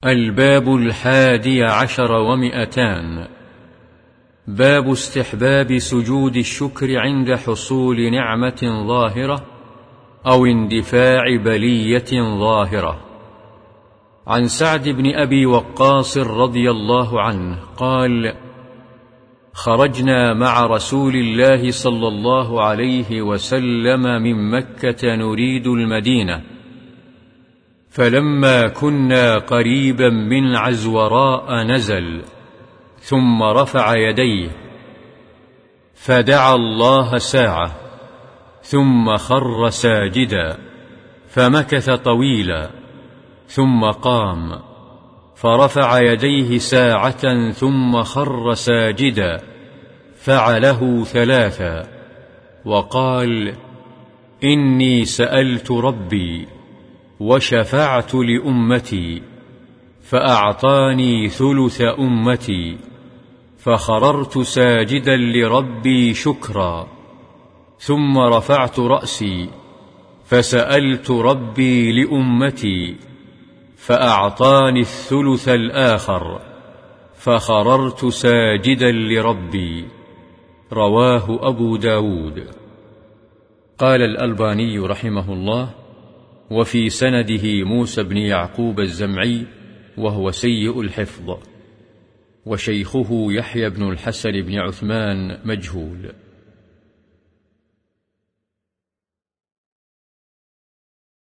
الباب 11 باب استحباب سجود الشكر عند حصول نعمة ظاهرة أو اندفاع بلية ظاهرة. عن سعد بن أبي وقاص رضي الله عنه قال: خرجنا مع رسول الله صلى الله عليه وسلم من مكة نريد المدينة، فلما كنا قريبا من عزوراء نزل، ثم رفع يديه فدعا الله ساعة، ثم خر ساجدا فمكث طويلا، ثم قام فرفع يديه ساعة، ثم خر ساجدا، فعله 3، وقال: إني سألت ربي وشفعت لأمتي فأعطاني ثلث أمتي، فخررت ساجدا لربي شكرا، ثم رفعت رأسي فسألت ربي لأمتي فأعطاني الثلث الآخر، فخررت ساجدا لربي. رواه أبو داود. قال الألباني رحمه الله: وفي سنده موسى بن يعقوب الزمعي وهو سيء الحفظ، وشيخه يحيى بن الحسن بن عثمان مجهول.